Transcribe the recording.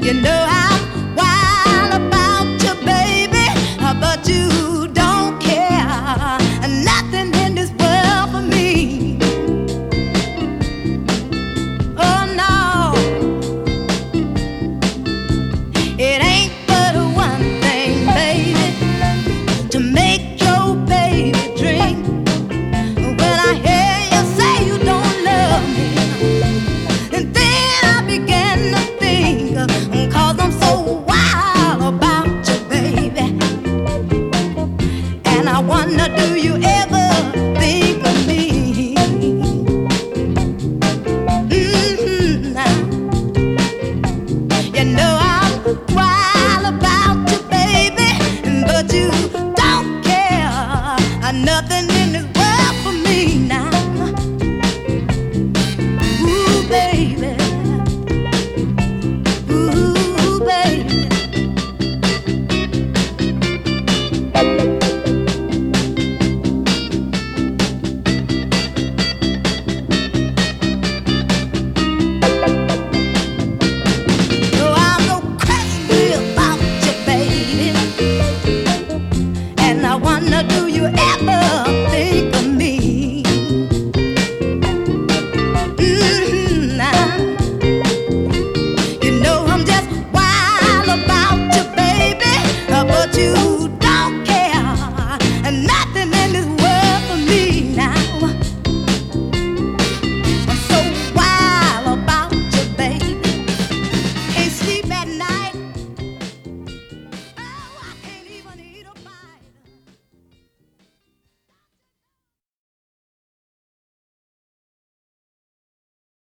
You know I'm wild about you, baby, but you don't care. Nothing in this world for me. Oh no, it ain't but one thing, baby, to make your baby drink. When I hear you say you don't love me, and then I began to think, 'cause I'm so wild about you, baby. And I wonder, do you ever think of me? Now, you know I'm wild about you, baby, but you don't care. Nothing in this world for me now. Ooh, baby. Ooh, baby. Oh, I'm so crazy about you, baby. And I wonder, do you ever think of me? Now, you know I'm just wild about you, baby, but you don't care. And